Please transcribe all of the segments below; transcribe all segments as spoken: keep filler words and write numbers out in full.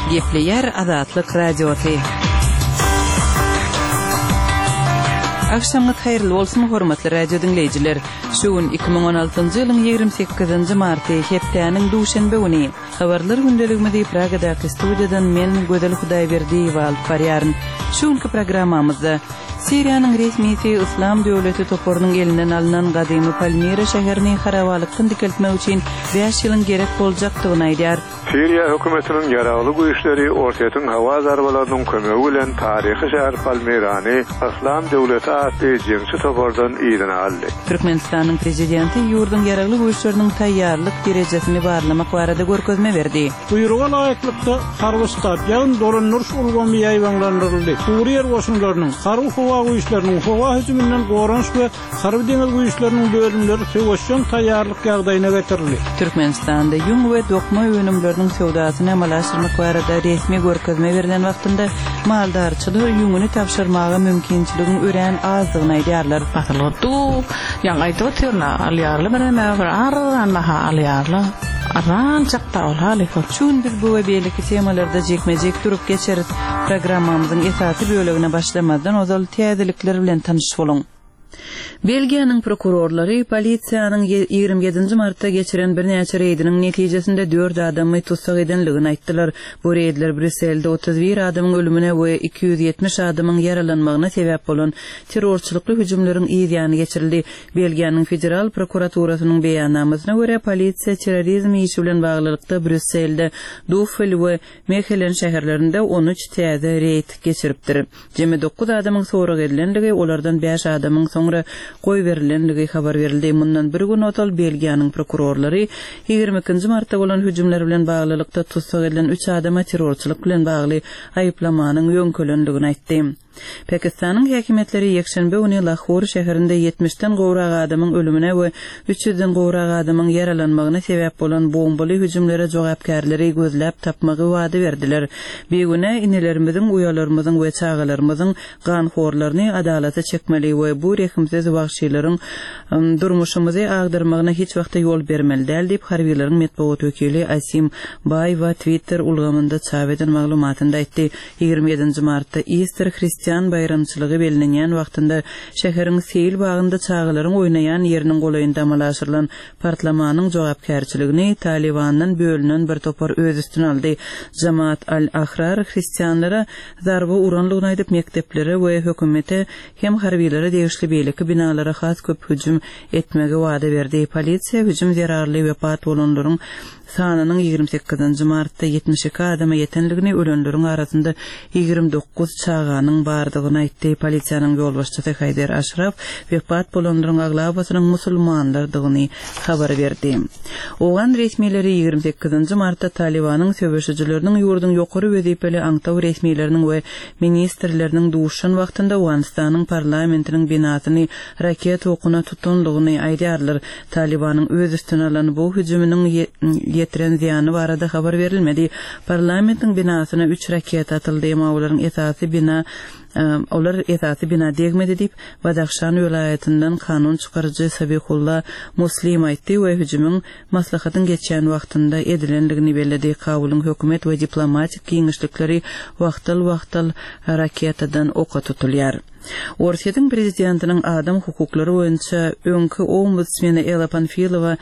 Gepleyer Azatlyk Radiosy. Akşamınız hayırlı olsun hormatly radio dinleyijiler. Şuun iki bin on altıncı ýylyň ýygrimi sekizinji marty hepdäniň duşanbe güni. Habarlar gündeliginde Pragadaky studiýadan men Gödel Hudaýberdiýew alyp barýaryn. Şuňky programmamyzda Siriýanyň resmi İslam döwleti toporunyň elinden alynan gadymy Palmira şäherini harabalykdan dikeltmek üçin beş ýylyň gerek boljakdygyny aýdýar. Siriya hökümetiniň ýaraly güýçleri ortaýatyň hawa zarbalarynyň kömegi bilen taryhy şäher Palmirany İslam döwleti atly jeňçi topordan ýygyna aldy. Türkmenistanyň prezidenti ýurdun ýaraly güýçleriniň taýýarlyk derejesini barlamak barada görkezme berdi. Buýruga laýyklykda harby stadion dolanýar ulgamy ýaýwanlandyryldy. Suriýa goşunlarynyň harby hawa güýçleriniň hawa hüjümünden gorunç we harby deňiz güýçleriniň bölümleri söwüşden taýýarlyk ýagdaýyna getirildi. Türkmenistanda ýün we dokma önümleriniň sewdasyny amallaşdyrmak barada resmi görkezme berilen wagtynda maldarçylyk ýüňüni tapşyrmagy mümkinçiligini ören azdygyny aýdýarlar. Patolotu yang aýdyp oturna alýarly bereme bir arranmaha alýarly. Arran çakta olhaly. Şun biz bu we beýleki temalarda jekmejek durup geçeris. Programmamyzyň esasy bölegine başlamadan ozal täzelikler bilen tanyşyp bolun. Belgiýanyň prokurorlary polisiýanyň ýygrimi ýedinji martda geçiren bir näçe reýdiniň netijesinde dört adamy tutsak edenligini aýtdylar. Bu reýdler Brüsselde otuz bir adamyň ölümine we iki yüz yetmiş adamyň yaralanmagyna sebäp bolan terrorçylykly hüjümleriň ýygyny geçirildi. Belgiýanyň federal prokuraturasynyň beýannamasyna görä polisiýa terrorizm işi bilen baglykda Brüsselde, Dufel we Mechelen şäherlerinde on üç täze reýd geçiripdir. Jemi dokuz adamyň sorak edilenligi, olardan beş adamyň soňra goý berilenligi habar berildi. Mundan bir gün otal Belgiýanyň prokurorlary ýygrimi ikinji martda bolan hüjümler bilen baglykda tutsak edilen üç adama terrorçylyk bilen bagly aýyplamanyň ýöňkelenligini aýtdy. Pakistanyň häkimetleri ýekşenbe güni Lahore şäherinde yetmişden gowrak adamyň ölümine we üç yüzden gowrak adamyň yaralanmagyna sebäp bolan bombaly hüjümlere jogapkärleri gözläp tapmagy wady berdiler. Beýgüne inelerimiziň, uýalarymyzyň we çagalarymyzyň ganhorlaryny adalata çekmeli we bu rehimsiz wagşylaryň durmuşymyzy agdyrmagyna hiç wagtda ýol bermeli däl diýip harbiýleriň medeniýet wekili Asim Bay we Twitter ulgamynda çap eden maglumatynda aýtdy. ýygrimi ýedinji martda Easter Hristiýan bayramçylygy belenýän wagtynda şäheriň Seyil bagynda çağalaryň oýnaýan ýeriniň golaýynda amalaşyrylan partlamanyň jogapkärçiligini Talibandan bölünen bir topar öz üstüne aldy. Jamaat al-Ahrar Hristiýanlara zarby uranlygyny aýdyp mekteplere we hökümete hem harbiýlere degişli beýleki binalara has köp hüjüm etmegi wada berdi. Polisiýa hüjüm zerarly wepat bolanlaryň sanynyň ýygrimi sekizinji martda yetmiş iki adama ýetenligini, ölenleriň arasynda ýygrimi dokuz çağanyň bardygyny aýtdy. Polisiýanyň ýol başçysy Haydar Aşraf wepat bolanlaryň aglabasynyň musulmanlardygyny habar berdi. Ogan resmiýetleri ýygrimi sekizinji martda Talibanyň söwüşçileriniň ýurdun ýokary wezipeli aňtaw resmiýetleriniň we ministrleriniň duşan wagtynda Awganistanyň parlamentiniň binasyny raket okuna tutanlygyny aýdýarlar. Talibanyň öz üstüne alan bu hüjüminiň yetiren ziyanı barada habar verilmedi. Parlamentin binasyna üç raket atyldy. Olaryň esasy bina Olar esasy bina degmedi diýip Badaxşan welaýatynyň kanun çykarjy Sabihullah Muslim aýtdy we hüjümüň maslahatyň geçen wagtynda edilenligini bellädi. Kabulyň hökümet we diplomatik giňişlikleri wagtal-wagtal raketadan oka tutulýar. Orsiýetiň prezidentiniň adam hukuklary boýunça öňkü ombudsmeni Ela Panfilova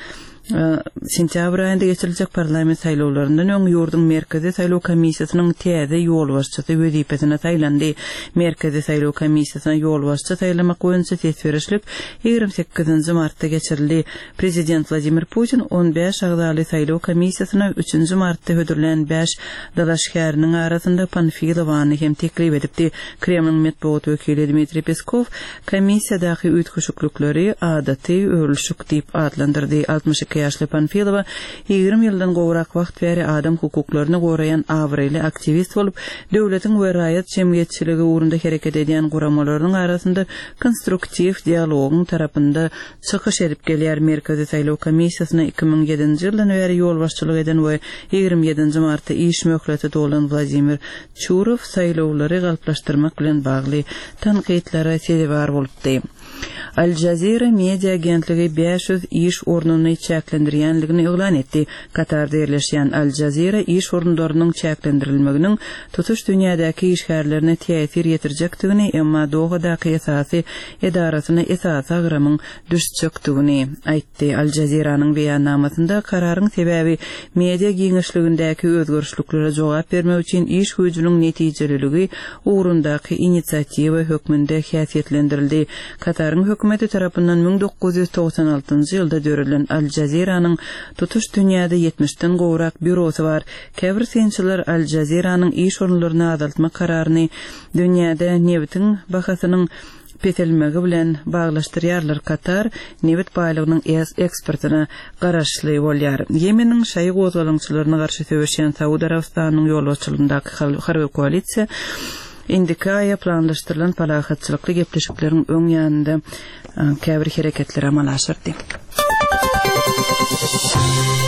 sentyabr aýynda geçiriljek parlament saýlawlaryndan öň ýurdun merkezi saýlaw komissiýasynyň täze ýol başçysy wezipesine taýlandy. Merkezi saýlaw komissiýasyna ýol başçy taýlamak boýunça tesberişlik ýygrimi sekizinji martda geçirildi. Prezident Vladimir Putin on beş agdaly saýlaw komissiýasyna üçünji martda hödürlen beş dalaşkäriniň arasynda Panfilovany hem teklip edipdi. Kremlin medeniýet wekili Dmitri Peskov komissiýadaky üýtgüşüklükleri adaty ölüşük diýip adlandyrdy. altmış iki ýaşly Panfilova ýygrimi ýyldan gowrak wagt beri adam hukuklaryny goraýan awryly aktivist bolup, döwletiň we raýat jemgyýetçiligi ugrunda hereket edýän guramalaryň arasynda konstruktiw dialogyň tarapynda çykyş edip gelýär. Merkezi saýlaw komissiýasyna iki bin ýedinji ýyldan beri ýol başçylyk eden we ýygrimi ýedinji martda iş möhleti dolan Vladimir Churov saýlawlary galplaşdyrmak bilen bagly tanqidlere sebäp bolupdy. Al Jazeera media agentligi beş yüz iş ornuny çäklendirýänligini elan etdi. Katarda ýerleşýän Al Jazeera iş orunlarynyň çäklendirilmeginiň tutuş dünýädäki işgärlerine täsir ýetirjekdigini, emma dogadaky esasy edarasyna esas agramyň düşjekdigini aýtdy. Al Jazeera'nyň beýannamasynda kararyň sebäbi media giňişligindäki özgörüşliklere jogap bermek üçin iş güýjüniň netijeliligi ugrundaky inisiatiwa hökmünde häsiýetlendirildi. Kataryň hökümeti tarapyndan bin dokuz yüz togsan altyncı ýylda dörülen Al Jazeera'nyň tutuş dünýäde yetmişden gowrak bürosy bar. Käbir synçylar Al Jazeera'nyň iş orunlaryny azaltma kararyny dünýäde nebitiň bahasynyň petelmegi bilen baglaşdyrýarlar. Katar nebit baýlygynyň eksportyna garaşly bolýar. Yemeniň şaý gozgalançylaryna garşy söwüşýän Saudi Arabistanynyň ýolbaşçylygyndaky harby koalisiýa indikaya planlaşdyrılan palahatçylykly gepleşikleriň öň ýanynda käbir hereketler amal aşyrdy.